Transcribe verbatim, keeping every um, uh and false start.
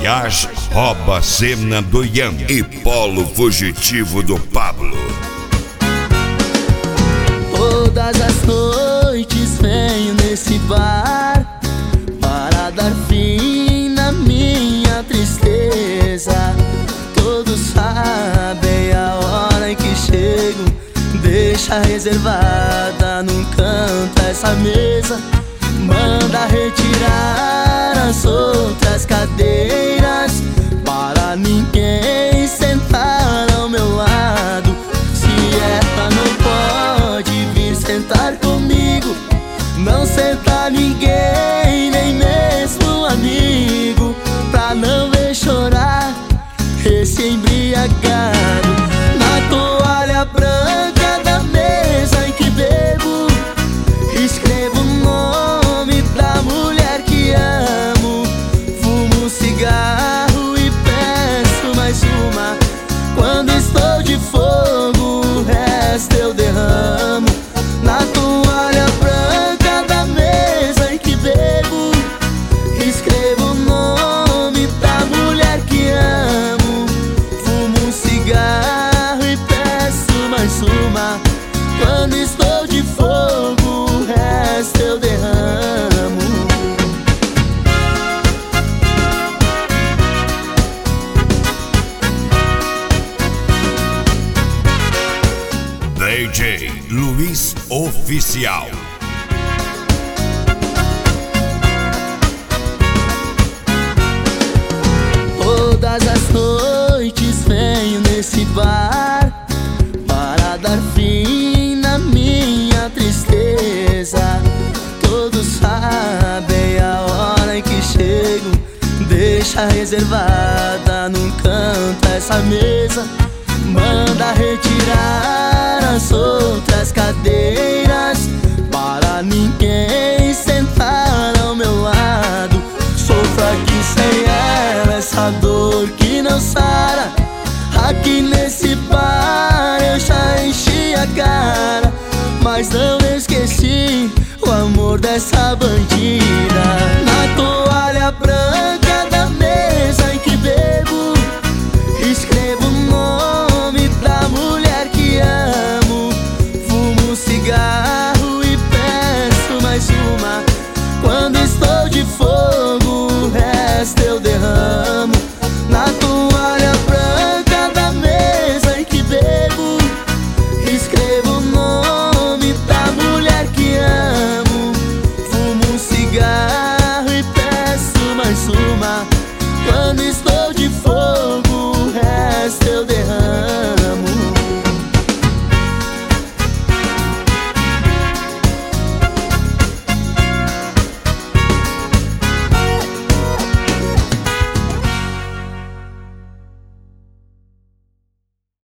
Voyage rouba a cena do Ian e Polo Fugitivo do Pablo. Todas as noites venho nesse bar para dar fim na minha tristeza. Todos sabem a hora em que chego, deixa reservada num canto essa mesa. Manda retirar as outras cadeiras para ninguém sentar ao meu lado. Se ela não pode vir sentar comigo, não senta ninguém, nem mesmo amigo, pra não ver chorar esse embriagado. Na toalha branca da mesa em que bebo, escrevo o nome da mulher que amo. Fumo um cigarro e peço mais uma. Quando estou de fogo, o resto eu derramo. Na toalha branca da mesa em que bebo, escrevo o nome da mulher que amo. Fumo um cigarro e peço mais uma. Quando estou de fogo, o resto eu derramo. D J Luiz Oficial. Todas as noites venho nesse bar para dar fim na minha tristeza. Todos sabem a hora em que chego, deixa reservada num canto essa mesa. Manda retirar as outras cadeiras para ninguém sentar ao meu lado. Sofro aqui sem ela essa dor que não sara. Aqui nesse bar eu já enchi a cara, mas não esqueci o amor dessa bandida.